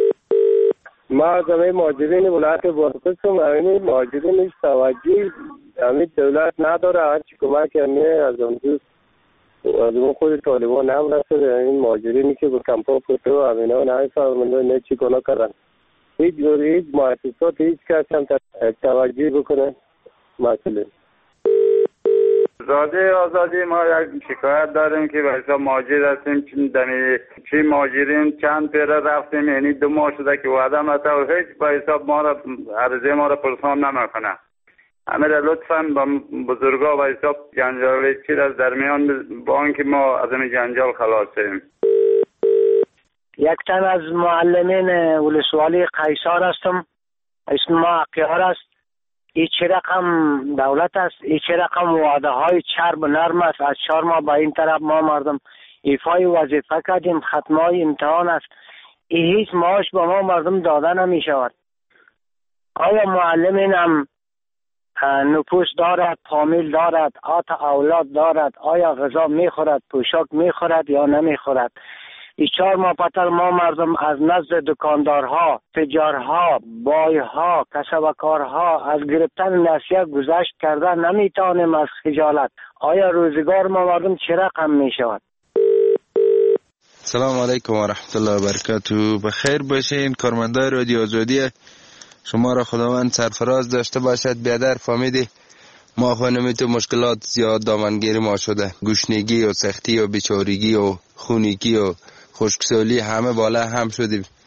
ما از همه مهاجرین ولایت بادغیس همین مهاجرین هیچ توجهی همین دولت نداره. هرچی کمک همین از اون دوست از اون خود طالبان هم رسده. این مهاجرینی که به کمپا پوته و همین ها نه فرمانده نه چی کنه کردن. هیچ جوری هیچ مؤسسات هیچ کس هم توجه بکنه مسئله. رادیوی آزادی ما یک شکایت داریم که به حساب مهاجر هستیم. چی مهاجرین چند پیره رفتیم، یعنی دو ماه شده که وعده مطا و هیچ به حساب ما را عرضه ما را پرسان نمیکنه. امیر لطفاً با بزرگا و حساب جنجال چیز از درمیان با آنکه ما از این جنجال خلاصیم. یک تن از معلمین ولسوالی قیصر هستم، اسم ما اقیار است. این چه رقم دولت است؟ این چه رقم وعده های چرب نرم است؟ از چهار ماه به این طرف ما مردم ایفای وظیفه کردیم، ختمای امتحان است، این هیچ معاش به ما مردم داده نمی شود. آیا معلم این هم نفوس دارد، فامیل دارد، آت اولاد دارد؟ آیا غذا میخورد، پوشاک میخورد یا نمیخورد؟ این چهار ماه پتر ما مردم از نزد دکاندارها، تجارها، بایها، کسبکارها از گرفتن نسیه گذشت کرده نمیتونیم از خجالت. آیا روزگار ما مردم چه رقم میشود؟ سلام علیکم و رحمت الله و برکاته. بخیر باشین کارمندای رادیو آزادی، شما را خداوند سرفراز داشته باشد. بیادر فهمیدی ما خانمی تو مشکلات زیاد دامنگیر ما شده، گشنگی و سختی و بیچارگی و خونیکی و خشکسالی همه بالا هم شدیم.